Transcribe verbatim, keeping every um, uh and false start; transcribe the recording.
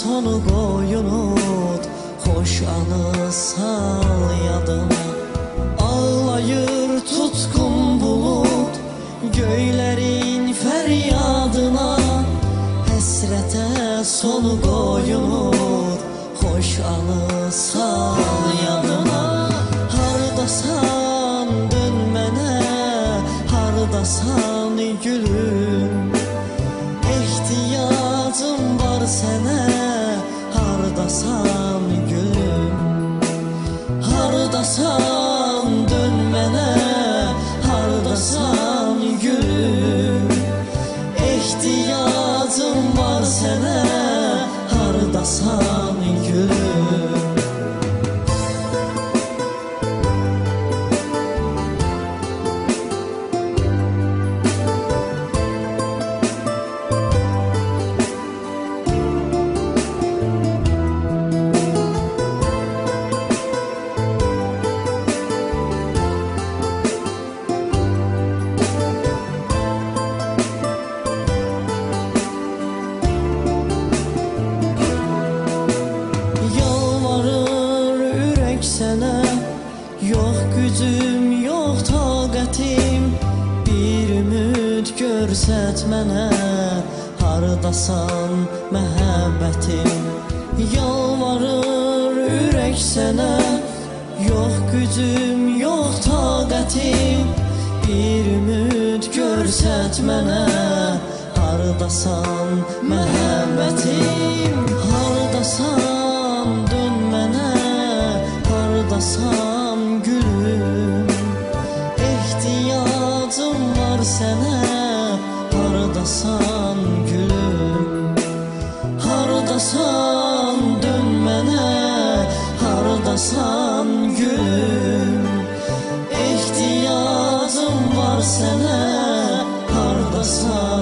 sonu qoy unut, xoş anı sal yadına. Ağlayır tutqun bulut, göylərin fəryadına. Həsrətə sonu qoy unut, xoş anı sal yadına. Hardasan dön mənə, hardasan gülüm. Ehtiyacım var sənə, hardasan gülüm. Hardasan dön mənə, hardasan gülüm. Ehtiyacım var sənə, hardasan gülüm. Sənə yox gücüm, yox taqətim. Bir ümid görsət mənə, hardasan məhəbbətim. Yalvarır ürək sənə, yox gücüm, yox taqətim. Bir ümid görsət mənə, hardasan məhəbbətim. Hardasan dön mənə, hardasan gülüm. Ehtiyacım var sənə, hardasan gülüm. Hardasan dön mənə, hardasan gülüm. Ehtiyacım var sənə, hardasan